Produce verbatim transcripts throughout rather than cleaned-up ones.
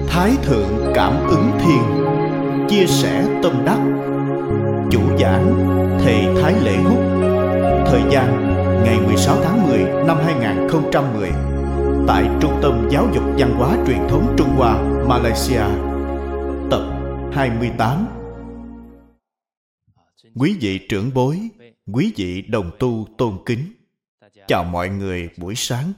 Thái Thượng Cảm Ứng Thiên, chia sẻ tâm đắc. Chủ giảng Thầy Thái Lễ Húc. Thời gian ngày mười sáu tháng mười năm hai nghìn không trăm mười tại Trung tâm Giáo dục Văn hóa Truyền thống Trung Hoa, Malaysia. Tập hai mươi tám. Quý vị trưởng bối, quý vị đồng tu tôn kính, chào mọi người buổi sáng.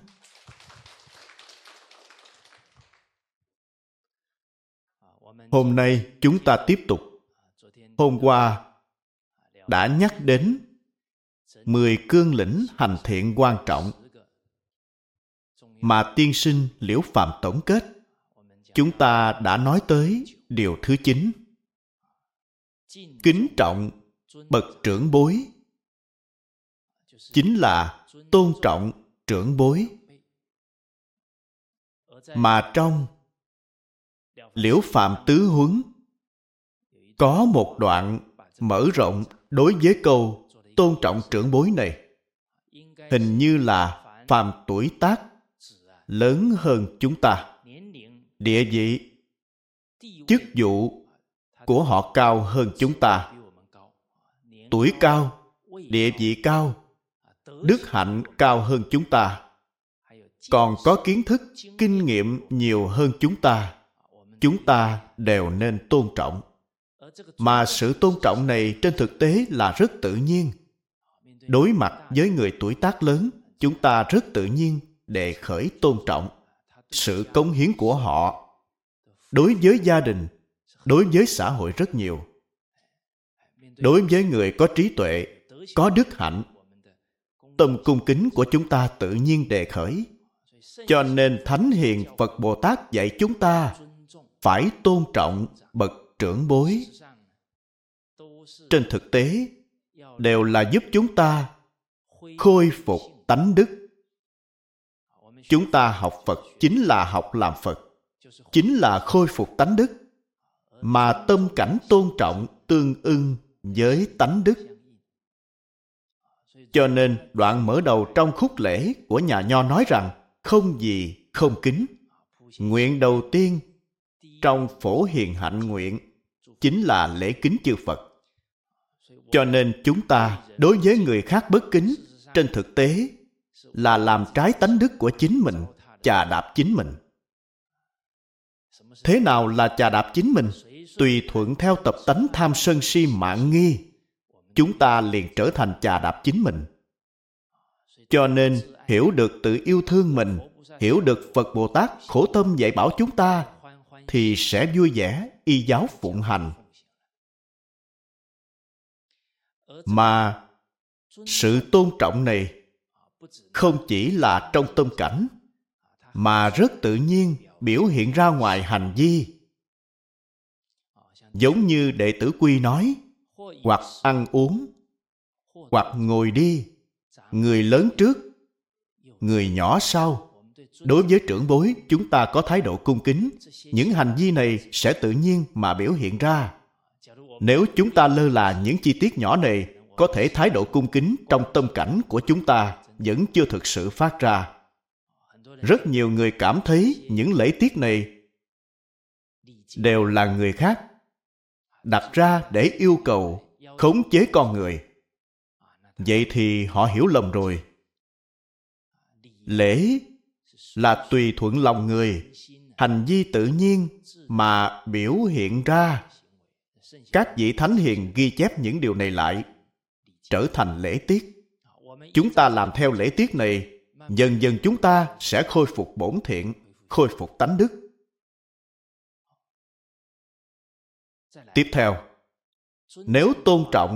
Hôm nay chúng ta tiếp tục. Hôm qua đã nhắc đến mười cương lĩnh hành thiện quan trọng mà tiên sinh Liễu Phàm tổng kết. Chúng ta đã nói tới điều thứ chín: kính trọng bậc trưởng bối, chính là tôn trọng trưởng bối. Mà trong Liễu Phàm tứ huấn có một đoạn mở rộng đối với câu tôn trọng trưởng bối này. Hình như là phàm tuổi tác lớn hơn chúng ta, địa vị, chức vụ của họ cao hơn chúng ta, tuổi cao, địa vị cao, đức hạnh cao hơn chúng ta, còn có kiến thức, kinh nghiệm nhiều hơn chúng ta. Chúng ta đều nên tôn trọng. Mà sự tôn trọng này trên thực tế là rất tự nhiên. Đối mặt với người tuổi tác lớn, chúng ta rất tự nhiên để khởi tôn trọng sự cống hiến của họ đối với gia đình, đối với xã hội rất nhiều. Đối với người có trí tuệ, có đức hạnh, tâm cung kính của chúng ta tự nhiên đề khởi. Cho nên Thánh Hiền Phật Bồ Tát dạy chúng ta phải tôn trọng bậc trưởng bối. Trên thực tế, đều là giúp chúng ta khôi phục tánh đức. Chúng ta học Phật chính là học làm Phật, chính là khôi phục tánh đức, mà tâm cảnh tôn trọng tương ưng với tánh đức. Cho nên đoạn mở đầu trong khúc lễ của nhà Nho nói rằng không gì không kính. Nguyện đầu tiên trong phổ hiền hạnh nguyện chính là lễ kính chư Phật. Cho nên chúng ta đối với người khác bất kính, trên thực tế là làm trái tánh đức của chính mình, chà đạp chính mình. Thế nào là chà đạp chính mình? Tùy thuận theo tập tánh tham sân si mạn nghi, chúng ta liền trở thành chà đạp chính mình. Cho nên hiểu được tự yêu thương mình, hiểu được Phật Bồ Tát khổ tâm dạy bảo chúng ta, thì sẽ vui vẻ y giáo phụng hành. Mà sự tôn trọng này không chỉ là trong tâm cảnh, mà rất tự nhiên biểu hiện ra ngoài hành vi. Giống như Đệ tử Quy nói, hoặc ăn uống, hoặc ngồi đi, người lớn trước, người nhỏ sau. Đối với trưởng bối, chúng ta có thái độ cung kính. Những hành vi này sẽ tự nhiên mà biểu hiện ra. Nếu chúng ta lơ là những chi tiết nhỏ này, có thể thái độ cung kính trong tâm cảnh của chúng ta vẫn chưa thực sự phát ra. Rất nhiều người cảm thấy những lễ tiết này đều là người khác đặt ra để yêu cầu, khống chế con người. Vậy thì họ hiểu lầm rồi. Lễ là tùy thuận lòng người, hành vi tự nhiên mà biểu hiện ra. Các vị thánh hiền ghi chép những điều này lại, trở thành lễ tiết. Chúng ta làm theo lễ tiết này, dần dần chúng ta sẽ khôi phục bổn thiện, khôi phục tánh đức. Tiếp theo, nếu tôn trọng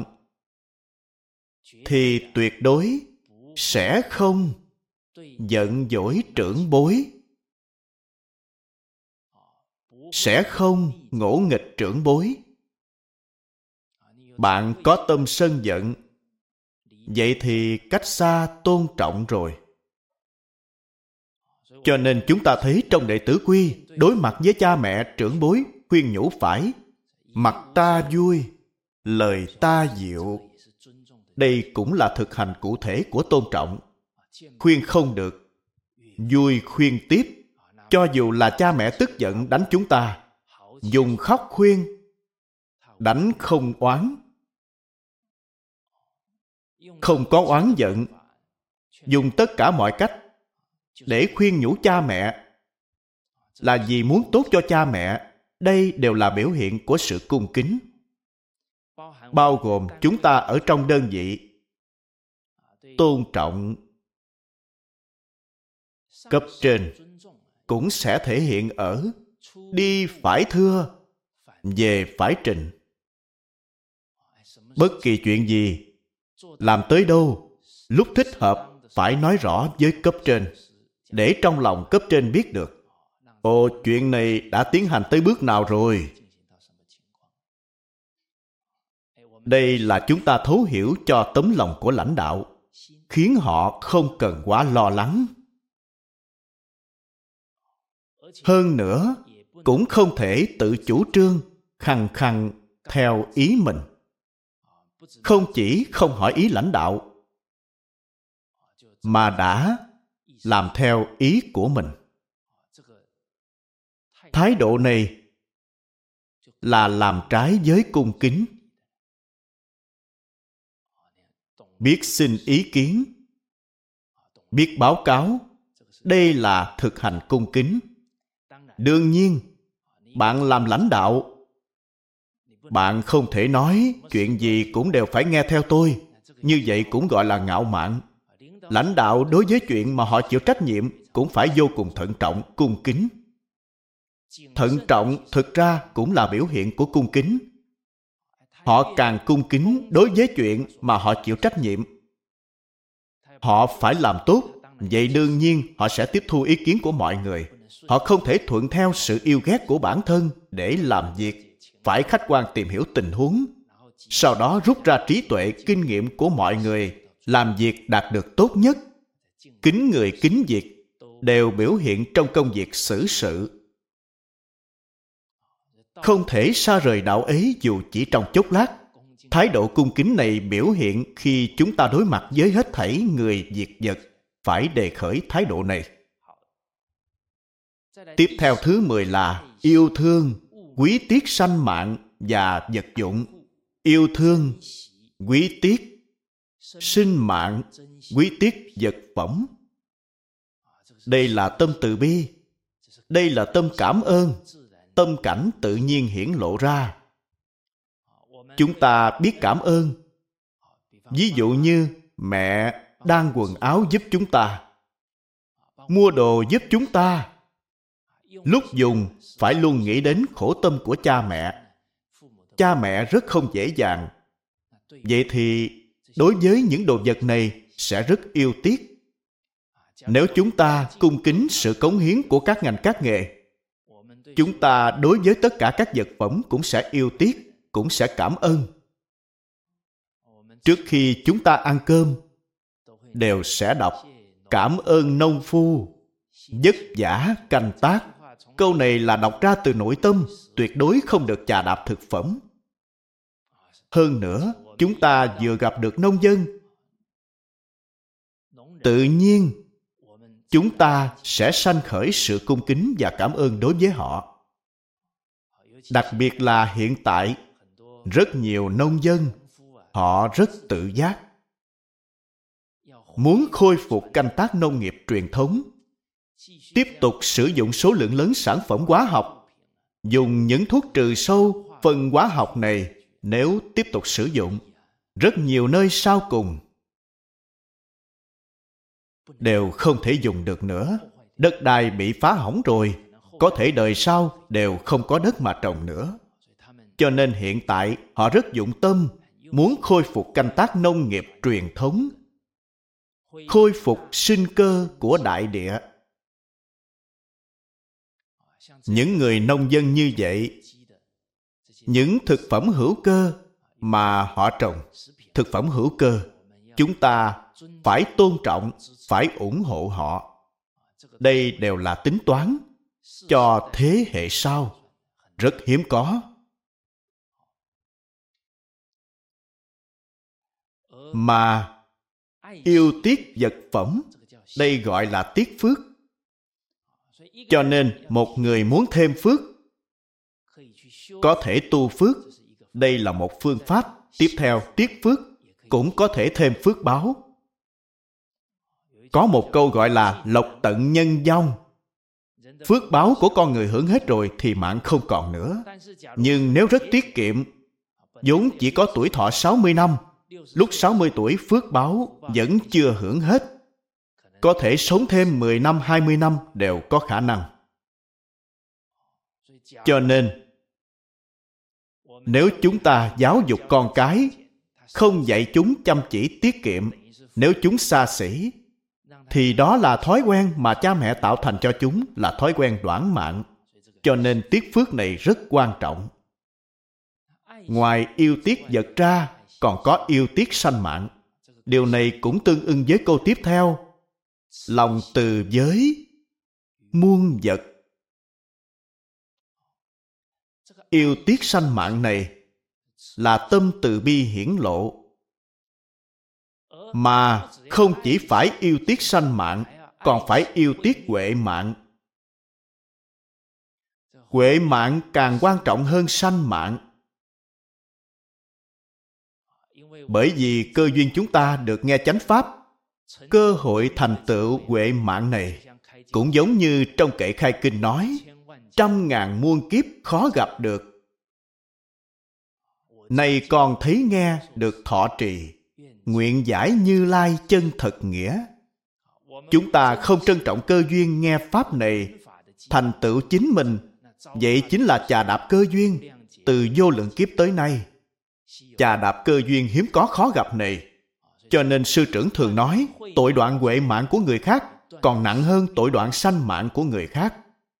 thì tuyệt đối sẽ không giận dỗi trưởng bối, sẽ không ngỗ nghịch trưởng bối. Bạn có tâm sân giận, vậy thì cách xa tôn trọng rồi. Cho nên chúng ta thấy trong Đệ tử Quy, đối mặt với cha mẹ trưởng bối, khuyên nhủ phải mặt ta vui, lời ta dịu. Đây cũng là thực hành cụ thể của tôn trọng. Khuyên không được, vui khuyên tiếp, Cho dù là cha mẹ tức giận đánh chúng ta, dùng khóc khuyên, đánh không oán, không có oán giận, dùng tất cả mọi cách để khuyên nhủ cha mẹ, là vì muốn tốt cho cha mẹ. Đây đều là biểu hiện của sự cung kính, bao gồm chúng ta ở trong đơn vị tôn trọng cấp trên, cũng sẽ thể hiện ở đi phải thưa, về phải trình. Bất kỳ chuyện gì, làm tới đâu, lúc thích hợp phải nói rõ với cấp trên, để trong lòng cấp trên biết được, ồ, chuyện này đã tiến hành tới bước nào rồi. Đây là chúng ta thấu hiểu cho tấm lòng của lãnh đạo, khiến họ không cần quá lo lắng. Hơn nữa, cũng không thể tự chủ trương, khăng khăng theo ý mình. Không chỉ không hỏi ý lãnh đạo, mà đã làm theo ý của mình. Thái độ này là làm trái với cung kính. Biết xin ý kiến, biết báo cáo, đây là thực hành cung kính. Đương nhiên, bạn làm lãnh đạo, bạn không thể nói chuyện gì cũng đều phải nghe theo tôi. Như vậy cũng gọi là ngạo mạn. Lãnh đạo đối với chuyện mà họ chịu trách nhiệm cũng phải vô cùng thận trọng, cung kính. Thận trọng thực ra cũng là biểu hiện của cung kính. Họ càng cung kính đối với chuyện mà họ chịu trách nhiệm. Họ phải làm tốt, vậy đương nhiên họ sẽ tiếp thu ý kiến của mọi người. Họ không thể thuận theo sự yêu ghét của bản thân để làm việc. Phải khách quan tìm hiểu tình huống, sau đó rút ra trí tuệ, kinh nghiệm của mọi người, làm việc đạt được tốt nhất. Kính người kính việc đều biểu hiện trong công việc xử sự. Không thể xa rời đạo ấy dù chỉ trong chốc lát. Thái độ cung kính này biểu hiện khi chúng ta đối mặt với hết thảy người việc vật, phải đề khởi thái độ này. Tiếp theo thứ mười là yêu thương, quý tiếc sanh mạng và vật dụng. Yêu thương, quý tiếc, sinh mạng, quý tiếc vật phẩm. Đây là tâm từ bi. Đây là tâm cảm ơn. Tâm cảnh tự nhiên hiển lộ ra. Chúng ta biết cảm ơn. Ví dụ như mẹ đan quần áo giúp chúng ta, mua đồ giúp chúng ta. Lúc dùng phải luôn nghĩ đến khổ tâm của cha mẹ. Cha mẹ rất không dễ dàng. Vậy thì đối với những đồ vật này sẽ rất yêu tiếc. Nếu chúng ta cung kính sự cống hiến của các ngành các nghề, chúng ta đối với tất cả các vật phẩm cũng sẽ yêu tiếc, cũng sẽ cảm ơn. Trước khi chúng ta ăn cơm, đều sẽ đọc cảm ơn nông phu, vất vả canh tác. Câu này là đọc ra từ nội tâm, tuyệt đối không được chà đạp thực phẩm. Hơn nữa, chúng ta vừa gặp được nông dân, tự nhiên chúng ta sẽ sanh khởi sự cung kính và cảm ơn đối với họ. Đặc biệt là hiện tại, rất nhiều nông dân, họ rất tự giác. Muốn khôi phục canh tác nông nghiệp truyền thống, tiếp tục sử dụng số lượng lớn sản phẩm hóa học, dùng những thuốc trừ sâu, phân hóa học này, nếu tiếp tục sử dụng, rất nhiều nơi sau cùng đều không thể dùng được nữa. Đất đai bị phá hỏng rồi, có thể đời sau đều không có đất mà trồng nữa. Cho nên hiện tại họ rất dụng tâm, muốn khôi phục canh tác nông nghiệp truyền thống, khôi phục sinh cơ của đại địa. Những người nông dân như vậy, những thực phẩm hữu cơ mà họ trồng, thực phẩm hữu cơ, chúng ta phải tôn trọng, phải ủng hộ họ. Đây đều là tính toán cho thế hệ sau, rất hiếm có. Mà yêu tiếc vật phẩm, đây gọi là tiếc phước. Cho nên một người muốn thêm phước, có thể tu phước. Đây là một phương pháp. Tiếp theo, tiết phước, cũng có thể thêm phước báo. Có một câu gọi là lộc tận nhân vong. Phước báo của con người hưởng hết rồi thì mạng không còn nữa. Nhưng nếu rất tiết kiệm, vốn chỉ có tuổi thọ sáu mươi năm, lúc sáu mươi tuổi phước báo vẫn chưa hưởng hết, có thể sống thêm mười năm, hai mươi năm đều có khả năng. Cho nên, nếu chúng ta giáo dục con cái, không dạy chúng chăm chỉ tiết kiệm, nếu chúng xa xỉ, thì đó là thói quen mà cha mẹ tạo thành cho chúng, là thói quen đoản mạng. Cho nên tiết phước này rất quan trọng. Ngoài yêu tiếc vật ra, còn có yêu tiếc sanh mạng. Điều này cũng tương ưng với câu tiếp theo. Lòng từ với muôn vật. Yêu tiếc sanh mạng này là tâm từ bi hiển lộ. Mà không chỉ phải yêu tiếc sanh mạng, còn phải yêu tiếc huệ mạng. Huệ mạng càng quan trọng hơn sanh mạng. Bởi vì cơ duyên chúng ta được nghe chánh pháp, cơ hội thành tựu huệ mạng này cũng giống như trong kệ khai kinh nói, trăm ngàn muôn kiếp khó gặp được. Này còn thấy nghe được thọ trì, nguyện giải Như Lai chân thật nghĩa. Chúng ta không trân trọng cơ duyên nghe pháp này, thành tựu chính mình, vậy chính là chà đạp cơ duyên. Từ vô lượng kiếp tới nay, chà đạp cơ duyên hiếm có khó gặp này. Cho nên sư trưởng thường nói, tội đoạn huệ mạng của người khác còn nặng hơn tội đoạn sanh mạng của người khác.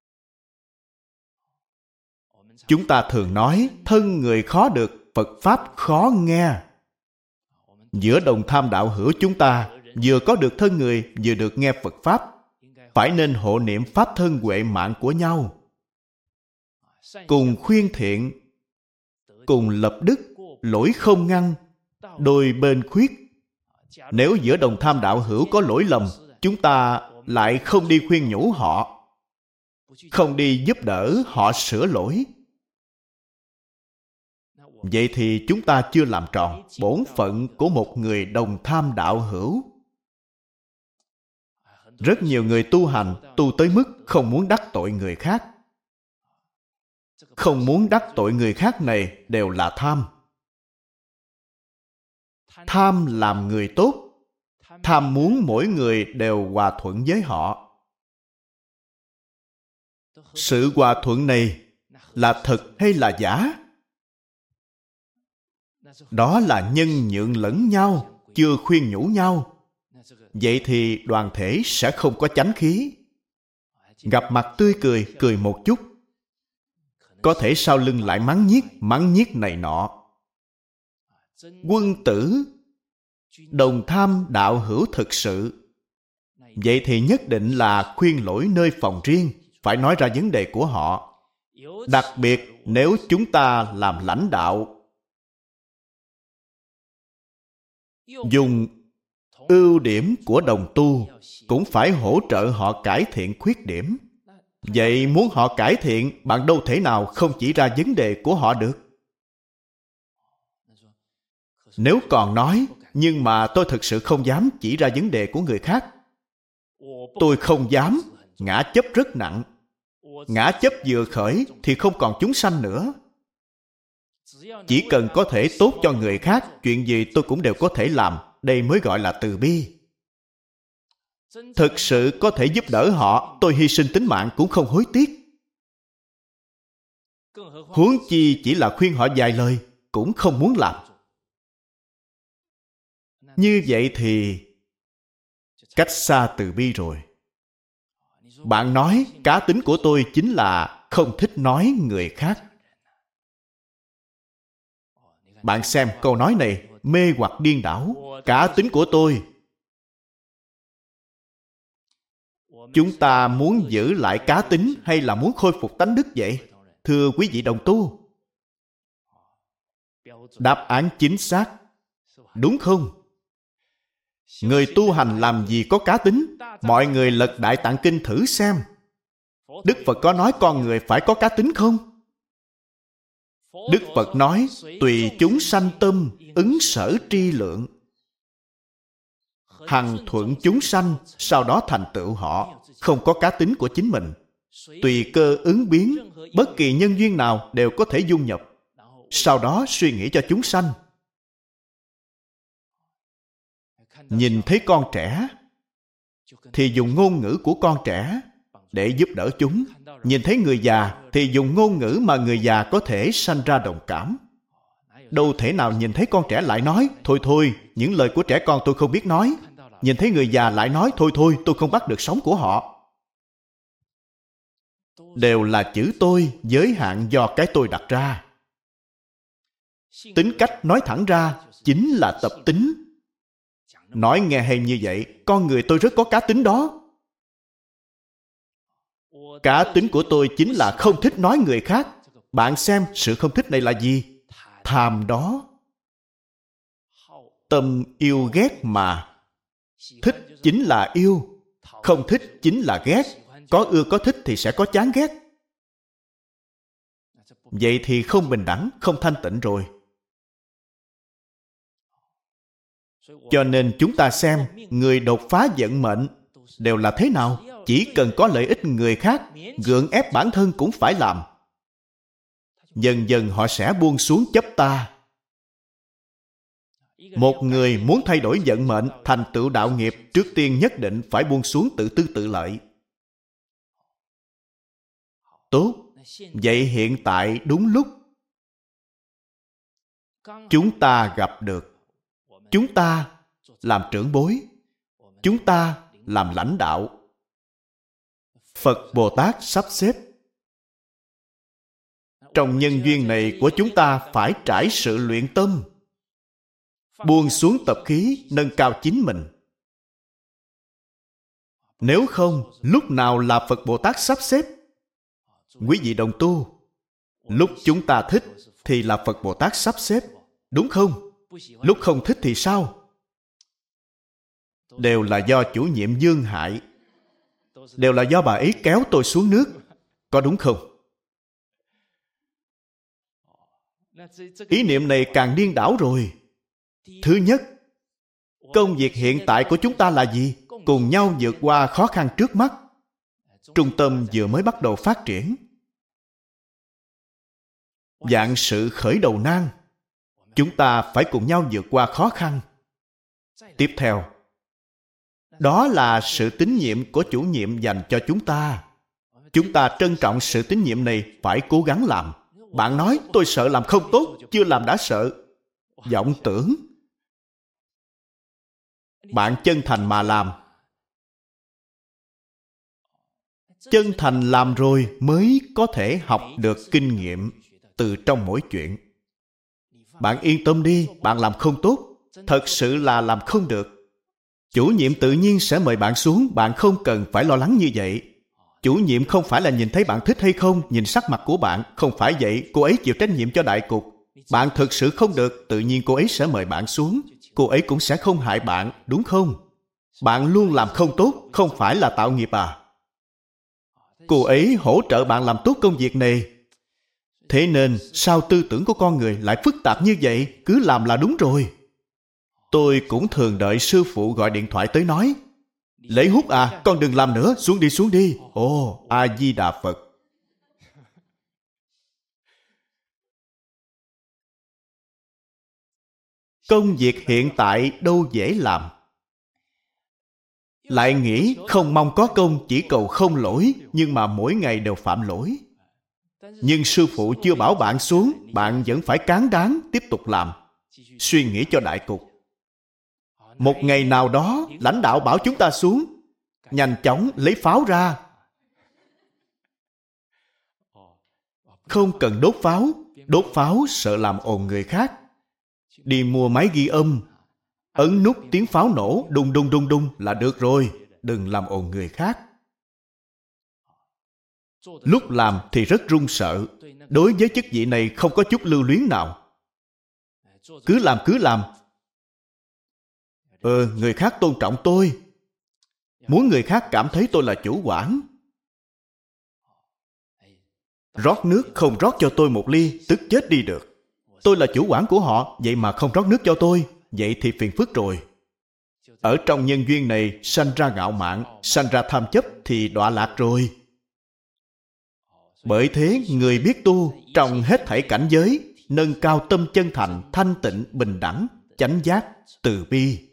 Chúng ta thường nói, thân người khó được, Phật Pháp khó nghe. Giữa đồng tham đạo hữu chúng ta, vừa có được thân người, vừa được nghe Phật Pháp, phải nên hộ niệm Pháp thân huệ mạng của nhau. Cùng khuyên thiện, cùng lập đức, lỗi không ngăn, đôi bên khuyết. Nếu giữa đồng tham đạo hữu có lỗi lầm, chúng ta lại không đi khuyên nhủ họ, không đi giúp đỡ họ sửa lỗi, vậy thì chúng ta chưa làm tròn bổn phận của một người đồng tham đạo hữu. Rất nhiều người tu hành, tu tới mức không muốn đắc tội người khác. Không muốn đắc tội người khác này đều là tham. Tham làm người tốt, tham muốn mỗi người đều hòa thuận với họ. Sự hòa thuận này là thật hay là giả? Đó là nhân nhượng lẫn nhau, chưa khuyên nhủ nhau. Vậy thì đoàn thể sẽ không có chánh khí. Gặp mặt tươi cười, cười một chút, có thể sau lưng lại mắng nhiếc, mắng nhiếc này nọ. Quân tử, đồng tham đạo hữu thực sự, vậy thì nhất định là khuyên lỗi nơi phòng riêng, phải nói ra vấn đề của họ. Đặc biệt nếu chúng ta làm lãnh đạo, dùng ưu điểm của đồng tu, cũng phải hỗ trợ họ cải thiện khuyết điểm. Vậy muốn họ cải thiện, bạn đâu thể nào không chỉ ra vấn đề của họ được. Nếu còn nói, nhưng mà tôi thực sự không dám chỉ ra vấn đề của người khác. Tôi không dám, ngã chấp rất nặng. Ngã chấp vừa khởi thì không còn chúng sanh nữa. Chỉ cần có thể tốt cho người khác, chuyện gì tôi cũng đều có thể làm. Đây mới gọi là từ bi. Thực sự có thể giúp đỡ họ, tôi hy sinh tính mạng cũng không hối tiếc. Huống chi chỉ là khuyên họ vài lời, cũng không muốn làm. Như vậy thì cách xa từ bi rồi. Bạn nói cá tính của tôi chính là không thích nói người khác. Bạn xem câu nói này mê hoặc điên đảo. Cá tính của tôi. Chúng ta muốn giữ lại cá tính hay là muốn khôi phục tánh đức vậy? Thưa quý vị đồng tu, đáp án chính xác, đúng không? Người tu hành làm gì có cá tính? Mọi người lật Đại Tạng Kinh thử xem. Đức Phật có nói con người phải có cá tính không? Đức Phật nói, tùy chúng sanh tâm, ứng sở tri lượng. Hằng thuận chúng sanh, sau đó thành tựu họ, không có cá tính của chính mình. Tùy cơ ứng biến, bất kỳ nhân duyên nào đều có thể dung nhập. Sau đó suy nghĩ cho chúng sanh. Nhìn thấy con trẻ, thì dùng ngôn ngữ của con trẻ để giúp đỡ chúng. Nhìn thấy người già, thì dùng ngôn ngữ mà người già có thể sanh ra đồng cảm. Đâu thể nào nhìn thấy con trẻ lại nói, thôi thôi, những lời của trẻ con tôi không biết nói. Nhìn thấy người già lại nói, thôi thôi, tôi không bắt được sóng của họ. Đều là chữ tôi, giới hạn do cái tôi đặt ra. Tính cách nói thẳng ra chính là tập tính. Nói nghe hay như vậy, con người tôi rất có cá tính đó. Cá tính của tôi chính là không thích nói người khác. Bạn xem sự không thích này là gì? Tham đó. Tâm yêu ghét mà. Thích chính là yêu, không thích chính là ghét. Có ưa có thích thì sẽ có chán ghét. Vậy thì không bình đẳng, không thanh tịnh rồi. Cho nên chúng ta xem, người đột phá vận mệnh đều là thế nào? Chỉ cần có lợi ích người khác, gượng ép bản thân cũng phải làm. Dần dần họ sẽ buông xuống chấp ta. Một người muốn thay đổi vận mệnh, thành tựu đạo nghiệp, trước tiên nhất định phải buông xuống tự tư tự lợi. Tốt, vậy hiện tại đúng lúc chúng ta gặp được. Chúng ta làm trưởng bối, chúng ta làm lãnh đạo. Phật Bồ Tát sắp xếp. Trong nhân duyên này của chúng ta phải trải sự luyện tâm, buông xuống tập khí, nâng cao chính mình. Nếu không, lúc nào là Phật Bồ Tát sắp xếp? Quý vị đồng tu, lúc chúng ta thích thì là Phật Bồ Tát sắp xếp, đúng không? Lúc không thích thì sao? Đều là do chủ nhiệm dương hại. Đều là do bà ấy kéo tôi xuống nước. Có đúng không? Ý niệm này càng điên đảo rồi. Thứ nhất, công việc hiện tại của chúng ta là gì? Cùng nhau vượt qua khó khăn trước mắt. Trung tâm vừa mới bắt đầu phát triển. Vạn sự khởi đầu nan. Chúng ta phải cùng nhau vượt qua khó khăn. Tiếp theo, đó là sự tín nhiệm của chủ nhiệm dành cho chúng ta. Chúng ta trân trọng sự tín nhiệm này, phải cố gắng làm. Bạn nói, tôi sợ làm không tốt, chưa làm đã sợ. Vọng tưởng. Bạn chân thành mà làm. Chân thành làm rồi mới có thể học được kinh nghiệm từ trong mỗi chuyện. Bạn yên tâm đi, bạn làm không tốt, thật sự là làm không được. Chủ nhiệm tự nhiên sẽ mời bạn xuống, bạn không cần phải lo lắng như vậy. Chủ nhiệm không phải là nhìn thấy bạn thích hay không, nhìn sắc mặt của bạn, không phải vậy, cô ấy chịu trách nhiệm cho đại cục. Bạn thực sự không được, tự nhiên cô ấy sẽ mời bạn xuống. Cô ấy cũng sẽ không hại bạn, đúng không? Bạn luôn làm không tốt, không phải là tạo nghiệp à? Cô ấy hỗ trợ bạn làm tốt công việc này. Thế nên, sao tư tưởng của con người lại phức tạp như vậy? Cứ làm là đúng rồi. Tôi cũng thường đợi sư phụ gọi điện thoại tới nói, Lễ Hút à, con đừng làm nữa, xuống đi xuống đi. Ồ, A-di-đà Phật. Công việc hiện tại đâu dễ làm. Lại nghĩ không mong có công, chỉ cầu không lỗi, nhưng mà mỗi ngày đều phạm lỗi. Nhưng sư phụ chưa bảo bạn xuống, bạn vẫn phải cán đáng tiếp tục làm. Suy nghĩ cho đại cục. Một ngày nào đó, lãnh đạo bảo chúng ta xuống, nhanh chóng lấy pháo ra. Không cần đốt pháo, đốt pháo sợ làm ồn người khác. Đi mua máy ghi âm, ấn nút tiếng pháo nổ, đùng đùng đùng đùng là được rồi, đừng làm ồn người khác. Lúc làm thì rất run sợ, đối với chức vị này không có chút lưu luyến nào. Cứ làm cứ làm. Ờ, người khác tôn trọng tôi. Muốn người khác cảm thấy tôi là chủ quản. Rót nước không rót cho tôi một ly, tức chết đi được. Tôi là chủ quản của họ, vậy mà không rót nước cho tôi, vậy thì phiền phức rồi. Ở trong nhân duyên này sanh ra ngạo mạn, sanh ra tham chấp thì đọa lạc rồi. Bởi thế, người biết tu trong hết thảy cảnh giới, nâng cao tâm chân thành, thanh tịnh, bình đẳng, chánh giác, từ bi.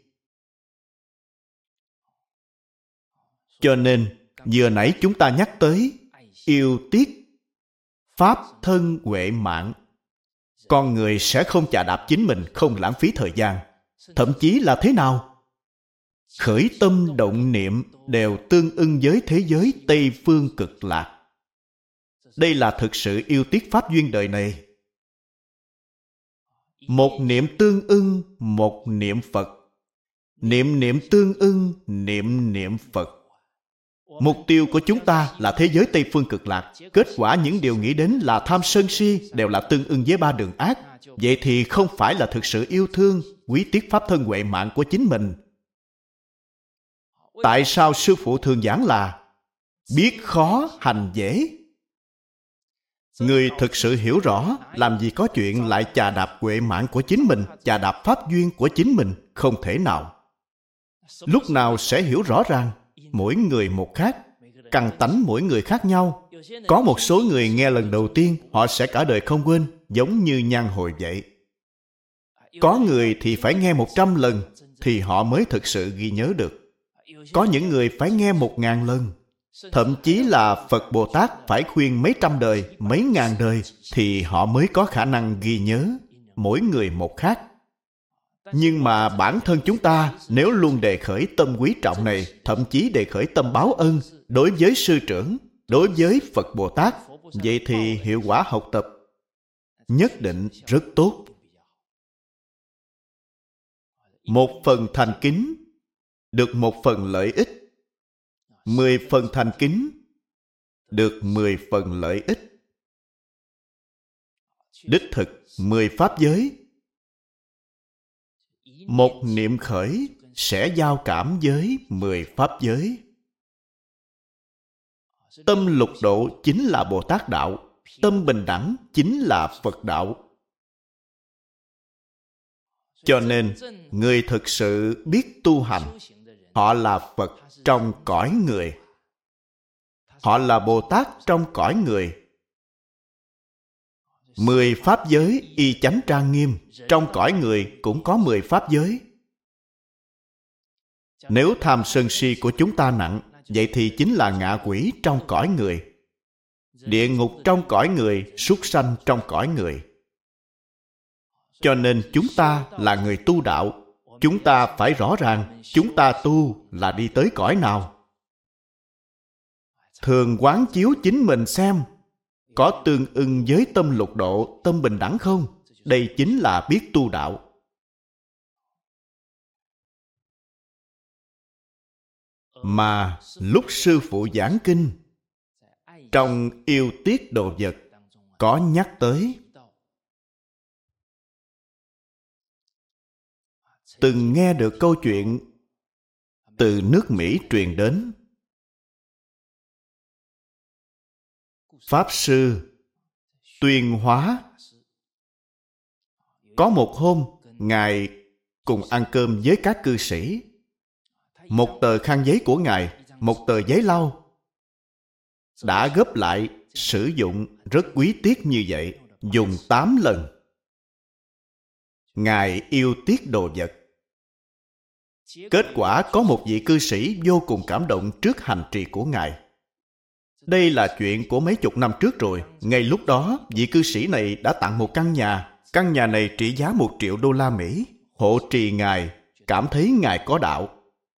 Cho nên, vừa nãy chúng ta nhắc tới yêu tiếc, pháp thân huệ mạng. Con người sẽ không chà đạp chính mình, không lãng phí thời gian. Thậm chí là thế nào? Khởi tâm động niệm đều tương ưng với thế giới Tây Phương Cực Lạc. Đây là thực sự yêu tiếc pháp duyên đời này. Một niệm tương ưng, một niệm Phật. Niệm niệm tương ưng, niệm niệm Phật. Mục tiêu của chúng ta là thế giới Tây Phương Cực Lạc. Kết quả những điều nghĩ đến là tham sân si đều là tương ưng với ba đường ác. Vậy thì không phải là thực sự yêu thương, quý tiếc pháp thân huệ mạng của chính mình. Tại sao sư phụ thường giảng là biết khó hành dễ? Người thực sự hiểu rõ, làm gì có chuyện lại chà đạp huệ mạng của chính mình, chà đạp pháp duyên của chính mình, không thể nào. Lúc nào sẽ hiểu rõ ràng, mỗi người một khác, căn tánh mỗi người khác nhau. Có một số người nghe lần đầu tiên, họ sẽ cả đời không quên, giống như nhan hồi vậy. Có người thì phải nghe một trăm lần, thì họ mới thực sự ghi nhớ được. Có những người phải nghe một ngàn lần. Thậm chí là Phật Bồ Tát phải khuyên mấy trăm đời, mấy ngàn đời, thì họ mới có khả năng ghi nhớ. Mỗi người một khác. Nhưng mà bản thân chúng ta, nếu luôn đề khởi tâm quý trọng này, thậm chí đề khởi tâm báo ân, đối với sư trưởng, đối với Phật Bồ Tát, vậy thì hiệu quả học tập nhất định rất tốt. Một phần thành kính, được một phần lợi ích. Mười phần thành kính, được mười phần lợi ích. Đích thực, mười pháp giới. Một niệm khởi sẽ giao cảm với mười pháp giới. Tâm lục độ chính là Bồ Tát đạo. Tâm bình đẳng chính là Phật đạo. Cho nên, người thực sự biết tu hành, họ là Phật trong cõi người. Họ là Bồ Tát trong cõi người. Mười pháp giới y chánh trang nghiêm, trong cõi người cũng có mười pháp giới. Nếu tham sân si của chúng ta nặng, vậy thì chính là ngạ quỷ trong cõi người. Địa ngục trong cõi người, súc sanh trong cõi người. Cho nên chúng ta là người tu đạo. Chúng ta phải rõ ràng chúng ta tu là đi tới cõi nào. Thường quán chiếu chính mình xem, có tương ưng với tâm lục độ, tâm bình đẳng không? Đây chính là biết tu đạo. Mà lúc sư phụ giảng kinh, trong yêu tiếc đồ vật, có nhắc tới. Từng nghe được câu chuyện từ nước Mỹ truyền đến. Pháp sư Tuyên Hóa. Có một hôm, Ngài cùng ăn cơm với các cư sĩ. Một tờ khăn giấy của Ngài, một tờ giấy lau, đã gấp lại, sử dụng rất quý tiếc như vậy, dùng tám lần. Ngài yêu tiếc đồ vật. Kết quả có một vị cư sĩ vô cùng cảm động trước hành trì của Ngài. Đây là chuyện của mấy chục năm trước rồi. Ngay lúc đó, vị cư sĩ này đã tặng một căn nhà. Căn nhà này trị giá một triệu đô la Mỹ. Hộ trì Ngài, cảm thấy Ngài có đạo.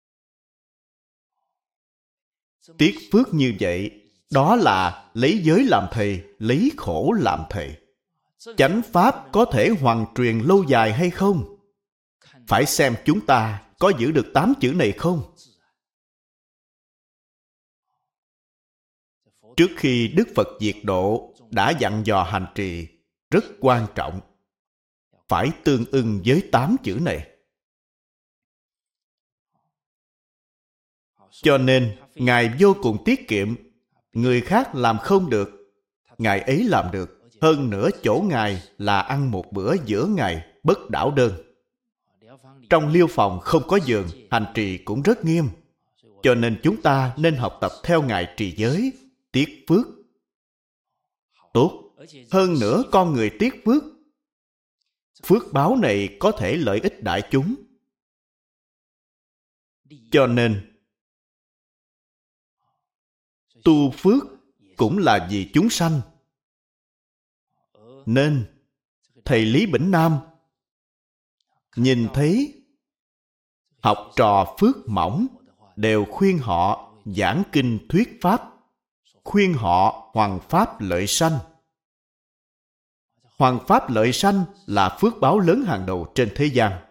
Tiếc phước như vậy, đó là lấy giới làm thầy, lấy khổ làm thầy. Chánh pháp có thể hoàn truyền lâu dài hay không? Phải xem chúng ta có giữ được tám chữ này không? Trước khi Đức Phật diệt độ đã dặn dò hành trì rất quan trọng, phải tương ưng với tám chữ này. Cho nên Ngài vô cùng tiết kiệm. Người khác làm không được, Ngài ấy làm được. Hơn nữa chỗ Ngài là ăn một bữa giữa ngày, bất đảo đơn. Trong liêu phòng không có giường, hành trì cũng rất nghiêm. Cho nên chúng ta nên học tập theo Ngài trì giới, tiết phước. Tốt. Hơn nữa con người tiết phước. Phước báo này có thể lợi ích đại chúng. Cho nên tu phước cũng là vì chúng sanh. Nên thầy Lý Bỉnh Nam nhìn thấy học trò phước mỏng đều khuyên họ giảng kinh thuyết pháp, khuyên họ hoằng pháp lợi sanh. Hoằng pháp lợi sanh là phước báo lớn hàng đầu trên thế gian.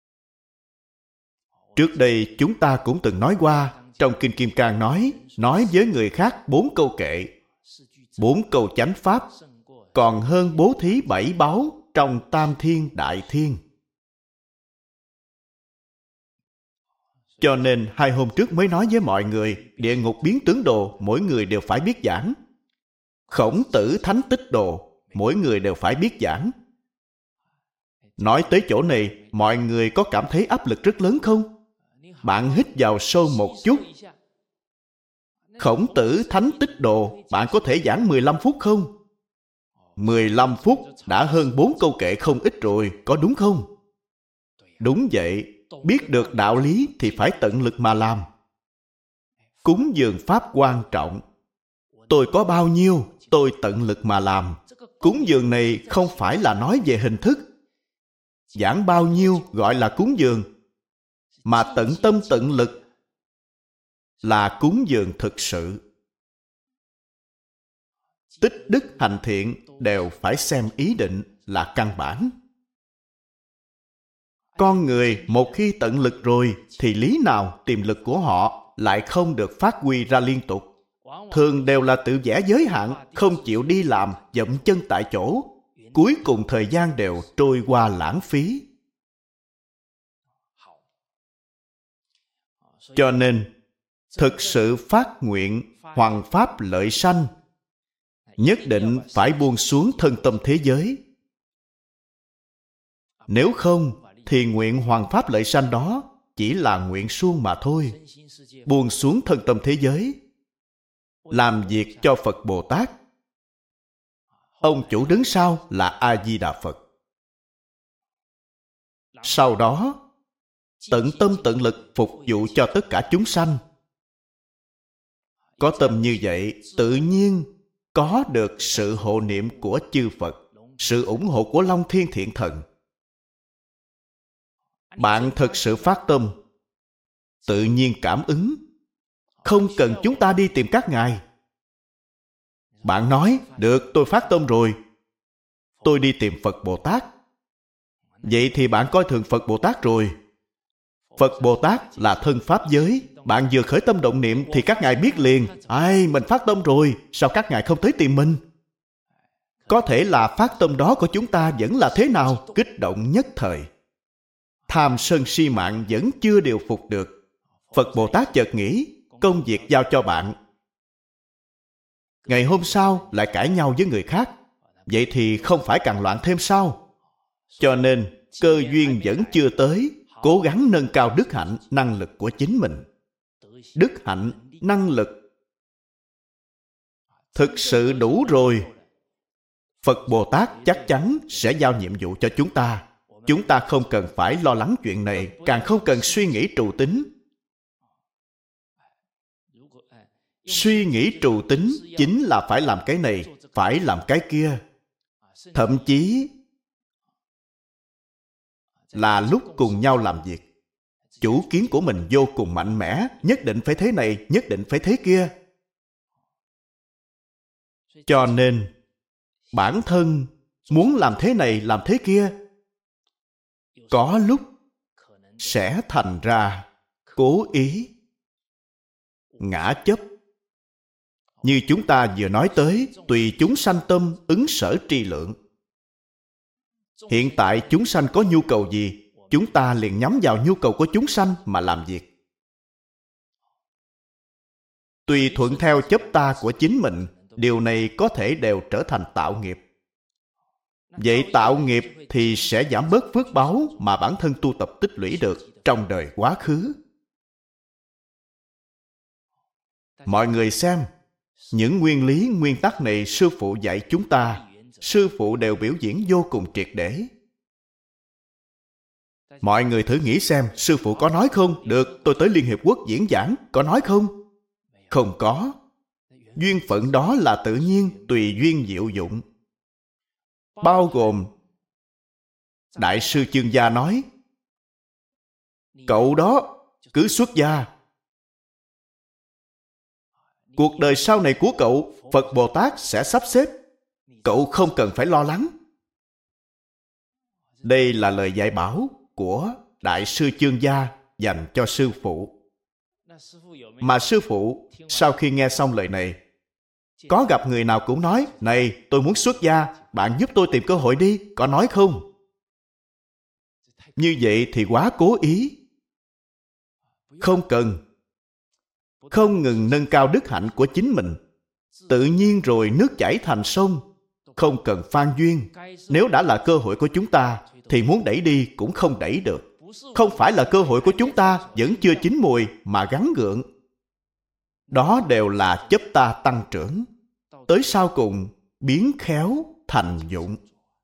Trước đây chúng ta cũng từng nói qua, trong Kinh Kim Cang nói, nói với người khác bốn câu kệ, bốn câu chánh pháp, còn hơn bố thí bảy báu trong tam thiên đại thiên. Cho nên hai hôm trước mới nói với mọi người, địa ngục biến tướng đồ, mỗi người đều phải biết giảng. Khổng Tử thánh tích đồ, mỗi người đều phải biết giảng. Nói tới chỗ này, mọi người có cảm thấy áp lực rất lớn không? Bạn hít vào sâu một chút. Khổng Tử thánh tích đồ, bạn có thể giảng mười lăm phút không? mười lăm phút đã hơn bốn câu kệ không ít rồi, có đúng không? Đúng vậy, biết được đạo lý thì phải tận lực mà làm. Cúng dường pháp quan trọng. Tôi có bao nhiêu, tôi tận lực mà làm. Cúng dường này không phải là nói về hình thức. Giảng bao nhiêu gọi là cúng dường, mà tận tâm tận lực là cúng dường thực sự. Tích đức hành thiện đều phải xem ý định là căn bản. Con người một khi tận lực rồi thì lý nào tiềm lực của họ lại không được phát huy ra liên tục. Thường đều là tự vẽ giới hạn, không chịu đi làm, dậm chân tại chỗ. Cuối cùng thời gian đều trôi qua lãng phí. Cho nên, thực sự phát nguyện hoằng pháp lợi sanh, nhất định phải buông xuống thân tâm thế giới. Nếu không, thì nguyện hoằng pháp lợi sanh đó chỉ là nguyện suông mà thôi. Buông xuống thân tâm thế giới, làm việc cho Phật Bồ Tát. Ông chủ đứng sau là A-di-đà Phật. Sau đó, tận tâm tận lực phục vụ cho tất cả chúng sanh. Có tâm như vậy, tự nhiên có được sự hộ niệm của chư Phật, sự ủng hộ của Long Thiên Thiện Thần. Bạn thực sự phát tâm, tự nhiên cảm ứng, không cần chúng ta đi tìm các ngài. Bạn nói, được, tôi phát tâm rồi, tôi đi tìm Phật Bồ Tát. Vậy thì bạn coi thường Phật Bồ Tát rồi. Phật Bồ Tát là thân pháp giới. Bạn vừa khởi tâm động niệm thì các ngài biết liền, ai, mình phát tâm rồi, sao các ngài không tới tìm mình? Có thể là phát tâm đó của chúng ta vẫn là thế nào? Kích động nhất thời. Tham sân si mạng vẫn chưa điều phục được. Phật Bồ Tát chợt nghĩ, công việc giao cho bạn. Ngày hôm sau lại cãi nhau với người khác. Vậy thì không phải càng loạn thêm sao? Cho nên, cơ duyên vẫn chưa tới, cố gắng nâng cao đức hạnh, năng lực của chính mình. Đức hạnh, năng lực thực sự đủ rồi. Phật Bồ Tát chắc chắn sẽ giao nhiệm vụ cho chúng ta. Chúng ta không cần phải lo lắng chuyện này, càng không cần suy nghĩ trù tính. Suy nghĩ trù tính chính là phải làm cái này, phải làm cái kia. Thậm chí là lúc cùng nhau làm việc, chủ kiến của mình vô cùng mạnh mẽ, nhất định phải thế này, nhất định phải thế kia. Cho nên, bản thân muốn làm thế này, làm thế kia, có lúc sẽ thành ra cố ý, ngã chấp. Như chúng ta vừa nói tới, tùy chúng sanh tâm, ứng sở tri lượng. Hiện tại chúng sanh có nhu cầu gì, chúng ta liền nhắm vào nhu cầu của chúng sanh mà làm việc. Tùy thuận theo chấp ta của chính mình, điều này có thể đều trở thành tạo nghiệp. Vậy tạo nghiệp thì sẽ giảm bớt phước báu mà bản thân tu tập tích lũy được trong đời quá khứ. Mọi người xem, những nguyên lý, nguyên tắc này sư phụ dạy chúng ta, sư phụ đều biểu diễn vô cùng triệt để. Mọi người thử nghĩ xem, sư phụ có nói không? Được, tôi tới Liên Hiệp Quốc diễn giảng, có nói không? Không có. Duyên phận đó là tự nhiên, tùy duyên diệu dụng. Bao gồm, Đại sư Chương Gia nói, cậu đó cứ xuất gia. Cuộc đời sau này của cậu, Phật Bồ Tát sẽ sắp xếp. Cậu không cần phải lo lắng. Đây là lời dạy bảo của Đại sư Chương Gia dành cho sư phụ. Mà sư phụ, sau khi nghe xong lời này, có gặp người nào cũng nói, này, tôi muốn xuất gia, bạn giúp tôi tìm cơ hội đi, có nói không? Như vậy thì quá cố ý. Không cần. Không ngừng nâng cao đức hạnh của chính mình. Tự nhiên rồi nước chảy thành sông. Không cần phan duyên. Nếu đã là cơ hội của chúng ta, thì muốn đẩy đi cũng không đẩy được. Không phải là cơ hội của chúng ta vẫn chưa chín mùi mà gắn gượng. Đó đều là chấp ta tăng trưởng. Tới sau cùng, biến khéo thành dụng.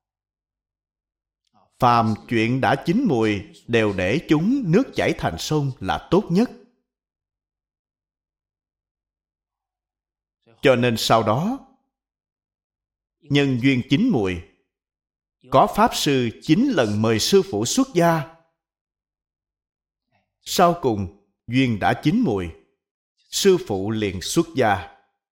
Phàm chuyện đã chín mùi đều để chúng nước chảy thành sông là tốt nhất. Cho nên sau đó, nhân duyên chín mùi, có Pháp Sư chín lần mời sư phụ xuất gia. Sau cùng, duyên đã chín mùi, sư phụ liền xuất gia.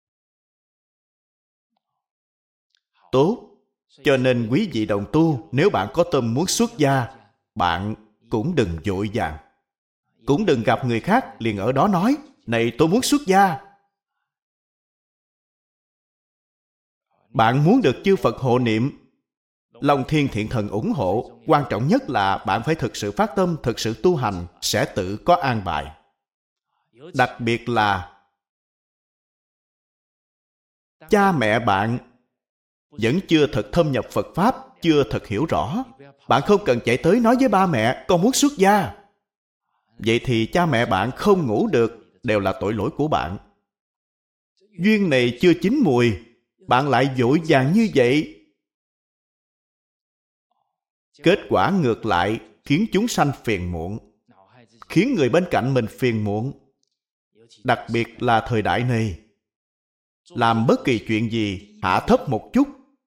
Tốt. Cho nên quý vị đồng tu, nếu bạn có tâm muốn xuất gia, bạn cũng đừng vội vàng. Cũng đừng gặp người khác liền ở đó nói, này tôi muốn xuất gia. Bạn muốn được chư Phật hộ niệm, Long Thiên Thiện Thần ủng hộ, quan trọng nhất là bạn phải thực sự phát tâm, thực sự tu hành, sẽ tự có an bài. Đặc biệt là cha mẹ bạn vẫn chưa thật thâm nhập Phật Pháp, chưa thật hiểu rõ. Bạn không cần chạy tới nói với ba mẹ, con muốn xuất gia. Vậy thì cha mẹ bạn không ngủ được, đều là tội lỗi của bạn. Duyên này chưa chín mùi, bạn lại vội vàng như vậy. Kết quả ngược lại khiến chúng sanh phiền muộn, khiến người bên cạnh mình phiền muộn. Đặc biệt là thời đại này, làm bất kỳ chuyện gì hạ thấp một chút.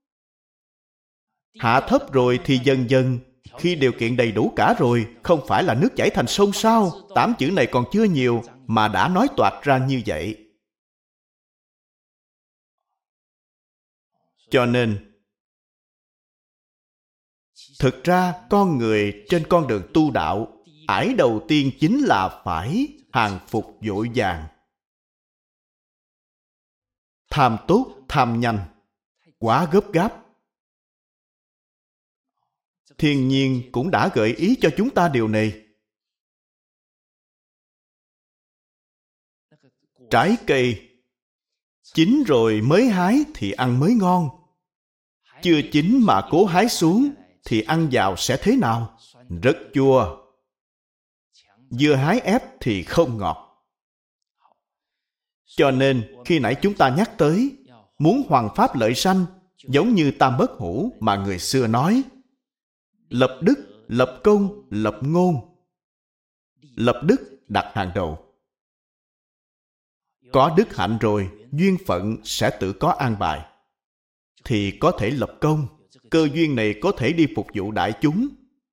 Hạ thấp rồi thì dần dần, khi điều kiện đầy đủ cả rồi, không phải là nước chảy thành sông sao? Tám chữ này còn chưa nhiều mà đã nói toạc ra như vậy. Cho nên, thực ra con người trên con đường tu đạo, ải đầu tiên chính là phải hàng phục vội vàng. Tham tốt, tham nhanh, quá gấp gáp. Thiên nhiên cũng đã gợi ý cho chúng ta điều này. Trái cây chín rồi mới hái thì ăn mới ngon. Chưa chín mà cố hái xuống thì ăn vào sẽ thế nào? Rất chua. Vừa hái ép thì không ngọt. Cho nên khi nãy chúng ta nhắc tới muốn hoằng pháp lợi sanh, giống như tam bất hủ mà người xưa nói, lập đức, lập công, lập ngôn. Lập đức đặt hàng đầu. Có đức hạnh rồi, duyên phận sẽ tự có an bài. Thì có thể lập công, cơ duyên này có thể đi phục vụ đại chúng.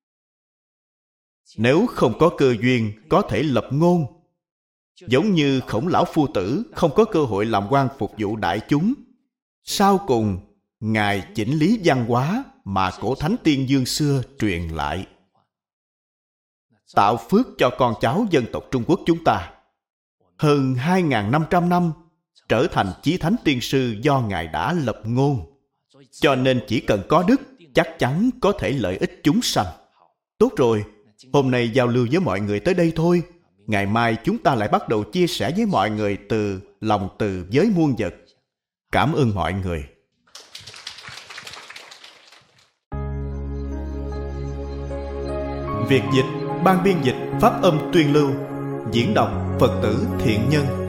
Nếu không có cơ duyên, có thể lập ngôn. Giống như Khổng Lão Phu Tử không có cơ hội làm quan phục vụ đại chúng. Sau cùng, Ngài chỉnh lý văn hóa mà cổ thánh tiên dương xưa truyền lại, tạo phước cho con cháu dân tộc Trung Quốc chúng ta. Hơn hai nghìn năm trăm năm, trở thành chí thánh tiên sư do Ngài đã lập ngôn. Cho nên chỉ cần có đức, chắc chắn có thể lợi ích chúng sanh. Tốt rồi, hôm nay giao lưu với mọi người tới đây thôi. Ngày mai chúng ta lại bắt đầu chia sẻ với mọi người từ lòng từ với muôn vật. Cảm ơn mọi người. Việc dịch, ban biên dịch Pháp âm Tuyên Lưu. Diễn đọc Phật tử Thiện Nhân.